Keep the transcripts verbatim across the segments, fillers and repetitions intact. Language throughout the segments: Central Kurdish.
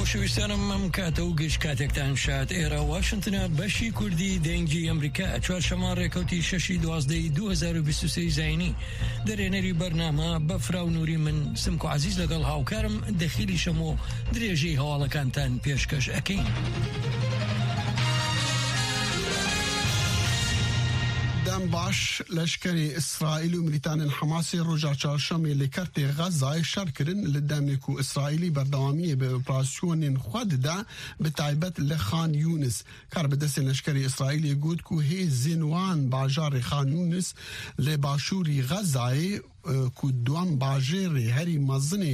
خۆشەویستانم ئەم کاتە و گەشت کاتێکتان شاد ئێرە واشنتنە بەشی کوردی دەنگی ئەمریکا چوارشەمە ڕێکەوتی شەشی دوازدەی دوو هەزار و بیست و سێ زاینی دەرێنەری بەرنامە بەفرا و نووری من سمک و عەزیز لەگەڵ هاوکارم دەخیلی شەمۆ درێژەی هەواڵەکانتان پێشکەش ئەکەین. دەم باش لەشکری ئیسرائیل و ملیتانên حماسی ڕۆژا چوارشەمê li kertê Xezayê şer kirin li demê ku İsraîlî berdewamiyê bi operasyonên xwe dide bi taybet li Xan Yûnis. Kar bi destên leşkerê İsraîlê got ku hêzên wan bajarê Xan Yûnis li başûrî Xezayê ku duan bajêrê herî mezinê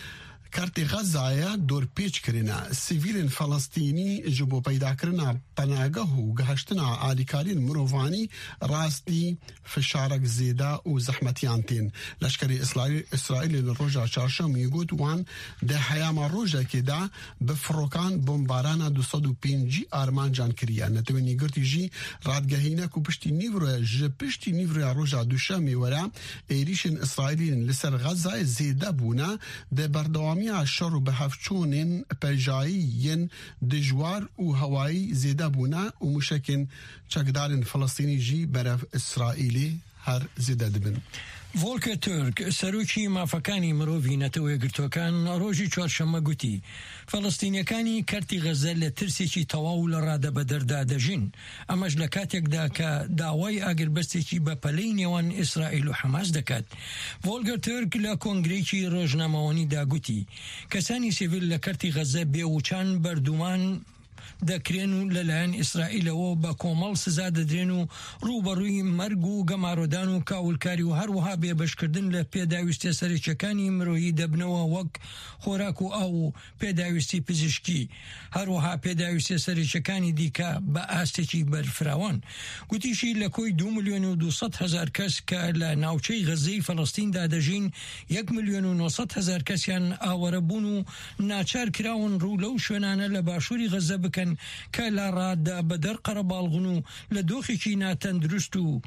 کرتی غزایە دۆرپێچ کرینە سیڤیلên فەڵەستینی ji bo peydakirina penageh û gihiştina alîkariyên mirovanî rastî fişarek zêde û zehmetiyan tên. Leşkerê İsraîlê li roja çarşemê got wan di heyama rojekê de bi firokan bombarana du sed û pêncî armancan kiriye. Netewên girtî jî radgehîne ku piştî nîvroya ji piştî nîvroya roja duşemê were êrişên İsraîlîn li ser Xezayê zêde bûne di berdewamî شر و بهفچونên pejayiyên dijwar û hewayî zêde bûne û mûşekên çekdarên Filistînî jî berev İsraîlê her zêde dibin. Volker Türk سەرۆکی مافەکانی مرۆڤی نەتەوە یەکگرتووەکان ڕۆژی چوارشەممە گوتی فەڵەستینیەکانی کەرتی غەزە لە ترسێکی تەواو لە ڕادەبەدەردا دەژین ئەمەش لە کاتێکدا کە داوای ئاگربەستێکی بەپەلەی نێوان ئیسرائیل و حەماس دەکات. ڤۆلکەر تورک لە کۆنگرێکی ڕۆژنامەوەنیدا گوتی کەسانی سیڤیل لە کەرتی غەزە بێوچان بەردومان دەکرێن و لەلایەن ئیسرائیلەوە بە کۆمەڵ سزا دەدرێن و ڕوبەڕووی مەرگ و گەمارۆدان و کاولکاری و هەروەها بێبەشکردن لە پێداویستە سەرچەکانی مرۆیی دەبنەوە وەک خۆراک و ئاو و پێداویستی پزیشکی هەروەها پێداویستە سەرچەکانی دیکە بە ئاستێکی بەرفراوان. گوتیشی لە کۆی دو ملیۆن و دووسەد هەزار کەس کە لە ناوچەی غەزەی فەڵەستیندا دەژین یەک ملیۆن و نۆسەد هەزار کەسیان ئاوەرە بوون و ناچار کراون ڕوو لەو شوێنانە لە باشووری غەزە بکەن کە لە ڕاددا بەدەر قەرەباڵغن و لە دۆخێکی ناتەندروست و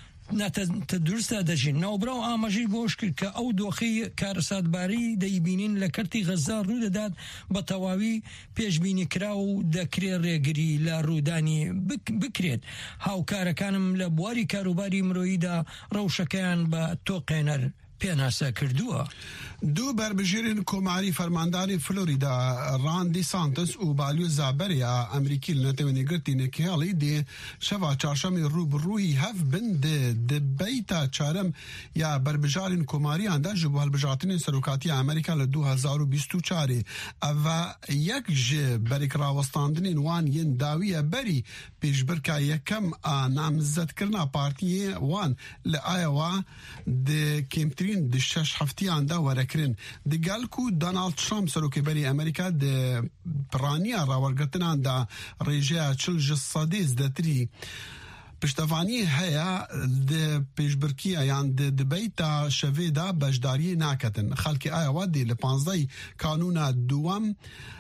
ناتەندروستە دەژین. ناوبراو ئاماژەی بۆش کرد کە ئەو دۆخی کارەساتباری دەیبینین لە کەرتی غەزە ڕوودەدات بە تەواوی پێشبینی کرا و دەکرێت ڕێگری لە ڕوودانی بکرێت. هاوکارەکانم لە بواری کاروباری مرۆییدا ڕەوشەکەیان بە تۆقێنەر پێناسە کردووە. دوو بربژێرên کۆماری فەرمانداری فلۆریدا ران دی سانتس و بالیۆزا بەریا ئەمریکی لە نەتەوەی گرتی نەکێڵی دێ شەوا چارشەمê ڕوبڕووی هەف بن دێ دبەیتا چارەم یا بربژارên کۆماریاندا ji bo hilbijartinên serokatiya Amerîka li du hezar û bîst û çarê ev yek ji berêkrawestandinên wan yên dawiya berî pêşbirka yekem a namzetkirina partiyê wan li Iowa di kêmtirîn di şeş heftiyan de werekirin. Di gel ku Donald Trump serokêberî Amerîka di piraniya rawergirtinan da rêjeya çil ji sedê zêdetirî piştevaniyê heye di pêşbirkiya yan di dibeyta şevê da beşdariyê naketin. Xelkê Iowa dê li panzdehê kanûna duwem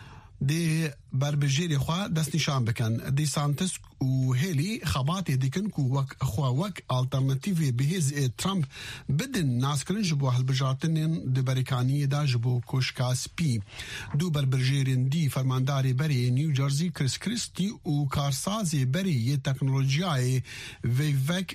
dê berbijêrê xwe destnîşan bikin. Dê Santis û Haley xebatê dikin ku wek xwe wek alternatîvê bi hêzê Trump bidin naskirin ji bo hilbijartinên di berêkaniyê de ji bo koşka spî. Du berbijêrên dî fermandarê berê New Jersey Chris Christie û karsazê berê yê teknolojiyayê Vivek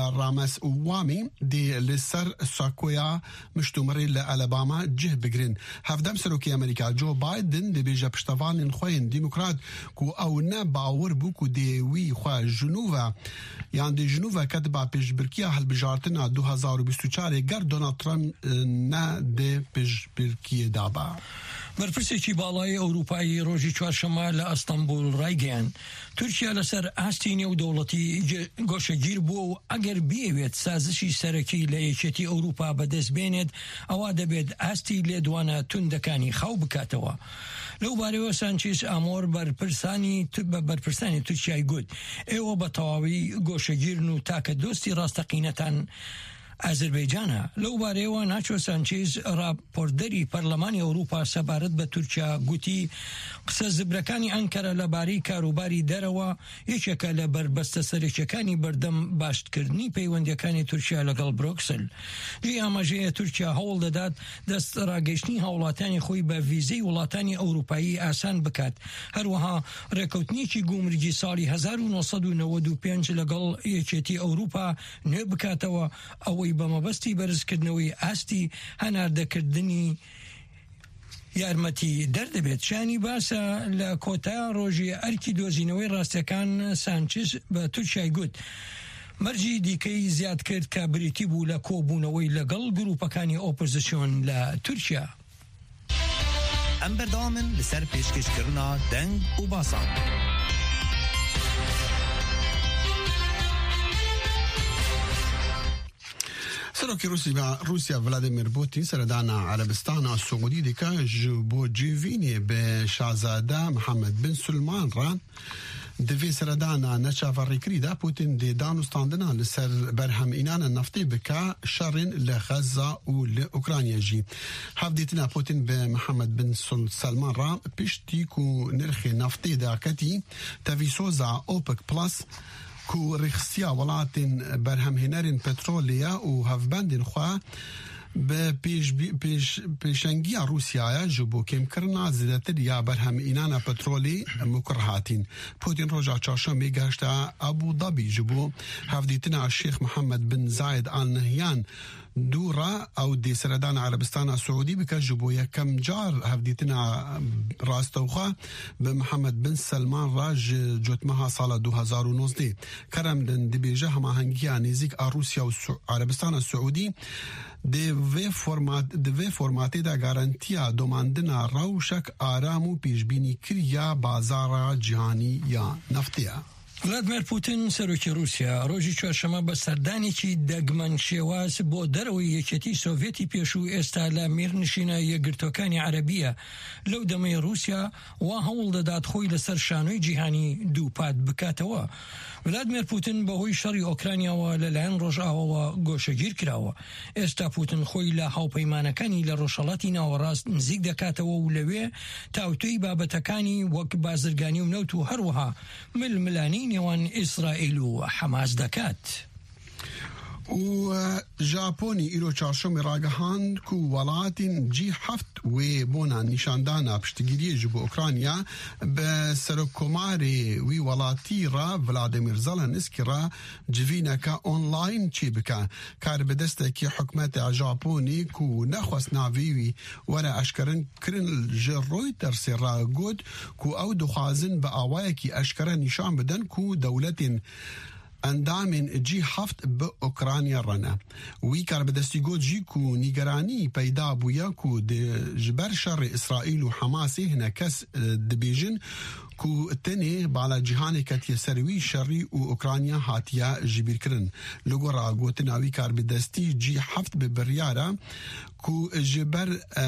Ramaswamy dê li ser sakoya miştomerê li Alabama cih bigirin. Hevdem serokê Amerîka Joe Biden dibêje piştevanên xwe yên demokrat ku ew ne bawir bû ku dê wî xwe jinûve yan dê jinûve ketiba pêşbirkiya hilbijartina du hezar û bîst û çarê ger Donald Trump ne dê pêşbirkiyê daba. بەرپرسێکی باڵای ئەوروپایی ڕۆژی چوارشەممە لە ئەستەمبول ڕایگەیاند تورکیا لەسەر ئاستی نێودەوڵەتی گۆشەگیر بووە و ئەگەر بێوێت سازشی سەرەکی لە یەکێتی ئەوروپا بەدەستبێنێت ئەوە دەبێت ئاستی لێدوانە توندەکانی خاو بکاتەوە. لەو بارەوە سانچێز ئامۆر بەرپرسانی بەرپرسانی تورکیای گوت ئێوە بە تەواوی گۆشەگیرن و تاکە دۆستی ڕاستەقینەتان ئازربایجانە لەو بارەیەوە ناچۆ سانچێز راپۆردەری پەرلەمانی ئەوروپا سەبارەت بە تورکیا گوتی قسە زبرەکانی ئەنکەرە لەبارەی کاروباری دەرەوە یەکێکە لە بربەستە سەرەکیەکانی بەردەم باشکردنی پەیوەندیەکانی تورکیا لەگەڵ بروکسل. جێ ئاماژەیە تورکیا هەوڵ دەدات دەست ڕاگەیشتنی هاوڵاتانی خۆی بە ڤیزەی وڵاتانی ئەوروپایی ئاسان بکات، هەروەها ڕێکەوتنیی گومرگی ساڵی هەزار و نۆسەد و نەوەد و پێنج لەگەڵ یەکێتی ئەوروپا نوێ بکاتەوە، ئەوەی بە مەبەستی بەرزکردنەوەی ئاستی هەناردەکردنی یارمەتی دەردەبێت. شانی باسە لە کۆتا ڕۆژی ئەرکی دۆزینەوەی ڕاستیەکان سانچز بە تورکیای گوت مەرجی دیکەی زیاد کرد کە بریتی بوو لە کۆبوونەوەی لەگەڵ گروپەکانی ئۆپۆزیسیۆن لە تورکیا. ئەم بەردەوامن لەسەر پێشکەشکردنا دەنگ و باسان. سەرۆکی رووسیا ڤلادیمیر پوتین سەردانا عەرەبستانە سعودی دیکە ji bo civînê bi şazade Mihemed bin Sulman re divê seredana neçavarîkirî de Putin dê danûstandina li ser berhemînana neftê bike şerên li Xeza û li Ukrayna jî. Hevdîtina Putin bi Mihemed bin Sulman re piştî ku nirxê neftê de ketî tevîsoza OPEC Plus ku rêxisiya welatên berhemhênerên petrolê û hevbendên xwe bi pêşengiya Rûsyaya ji bo kêmkirina zêdetiriya berhemînana petrolê mukir hatîn. Putin roja çarşembê geşta Abu Dhabi ji bo hevdîtina Şêx Mihemed bin Zayed Al Nahyan دوورا ئەو دێ سەردانە عەرەبستانە سعودی بکە ji bo yekem car hevdîtina rastewxwe bi Mihemed bin Selman re ji cotmeha sala du hezar û nozdeh. Kremlin dibêje hemahengiya nêzik a Rûsya û عەرەبستانە سعودی di vê formatê de garantiya domandina rewşek aram û pêşbînîkiriya bazara cîhanî ya neftê ye. ڤلادیمیر پوتین سەرۆکی رووسیا ڕۆژی چوارشەمە بە سەردانێکی دەگمەن شێواز بۆ دەرەوەی یەکێتی سۆڤێتی پێشوو ئێستا لە میرنشینە یەکگرتوەکانی عەرەبیە لەو دەمەی رووسیا وا هەوڵ دەدات خۆی لەسەر شانۆی جیهانی دووپات بکاتەوە. ڤلادیمیر پوتین بەهۆی شەڕی ئۆکرانیاوە لەلایەن ڕۆژئاوەوە گۆشەگیر کراوە. ئێستا پوتین خۆی لە هاوپەیمانەکانی لە ڕۆژهەڵاتی ناوەڕاست نزیک دەکاتەوە و لەوێ تاوتوی بابەتەکانی وەک بازرگانی و نەوت و هەروەها ململانی نێوان ئیسرائیل و حەماس دەکات. و ژاپۆنی ئیرۆ چارشەمێ ڕاگەهاند ku welatên cî heft wê bona nîşandana piştgiriyê ji bo Ukrayna bi serokkomarê wî welatî re Vladimir Zelenskî re civîneke online çê bike. Kar bi destekî hikûmetê Japonî ku nexwest navê wî were eşkerin kirin ji Reutersê re got ku ew dixwazin bi awayekî eşkere nîşan bidin ku dewletên اندامên cî heft bi Ukrayna rene. Wî kar bi destî got jî ku nîgeranî peyda bûye ku ji ber şerê İsraîl û Hemasê hinek kes dibêjin ku tenê bala cîhanê ketiye ser wî şerî û Ukrayna hatiye ji bîrkirin. Li gora gotina wî kar bi destî cî heft bi biryara ku ji ber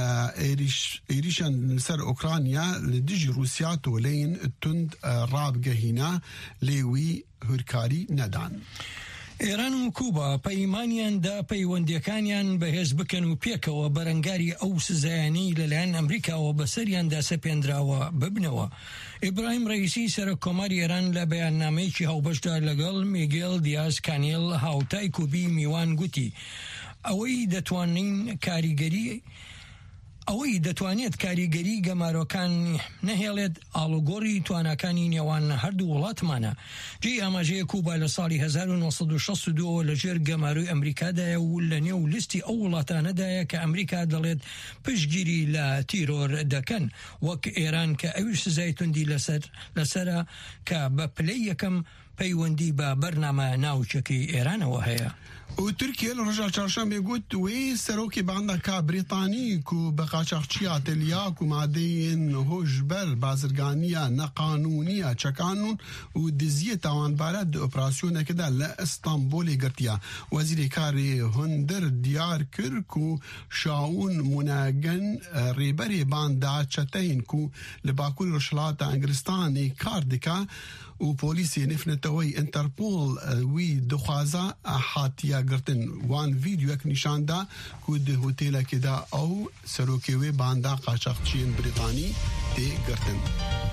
êrîşan li ser Ukrayna li dijî Rûsya toleyên tund rabgehîne lê wî hürkarî nedan. ئێران و کوبا پەیمانیان دا پەیوەندیەکانیان بەهێز بکەن و پێکەوە بەرەنگاری ئەو سزایانەی لەلایەن ئەمریکاوە بەسەریاندا سەپێنراوە ببنەوە. ئیبراهیم ڕەئیسی سەرۆکۆماری ئێران لە بەیاننامەیەکی هاوبەشدا لەگەڵ میگێل دیاز کانێل هاوتای کوبی میوان گوتی ئەوەی دەتوانین کاریگەری ئەوەی دەتوانێت کاریگەری گەمارۆکان نەهێڵێت ئاڵوگۆڕی توانەکانی نێوان هەردوو وڵاتمانە. جێی ئاماژەیە کوبا لە ساڵی هەزار و نۆسەد و شەست و دووەوە لەژێر گەماروی ئەمریکادایە و لە نێو لیستی ئەو وڵاتانەدایە کە ئەمریکا دەڵێت پشتگیری لە تیرۆر دەکەن، وەک ئێران کە ئەویش سزای توندی لەسرە کە بە پلەی یەکەم پەیوەندی بە بەرنامە ناوچەکەی ئێرانەوە هەیە. و تورکیە لە ڕۆژا چارشەمبێ گوت wê serokê bandeka Brîtanî ku bi qaçaxçiya telyak û madeyên hojber bazirganiya neqanûniya çekanûn û diziyê tawanbare di operasyonekê de li İstanbolê girtiye. Wezîrê karê hundir diyar kir ku Şaun Munagin rêberê banda çeteyên ku li Bakurê Rojhilata Ingilistanê kar dike û polîsê nifnet نەتەوەی ئینتەرپۆل وی دخوازە حاتیە گرتن وان ڤیدیۆک نیشاندا کو di هۆتێلێکێدا ئەو سەرۆکێوێ باندا قاچاقچیên Brîtanî tê girtin.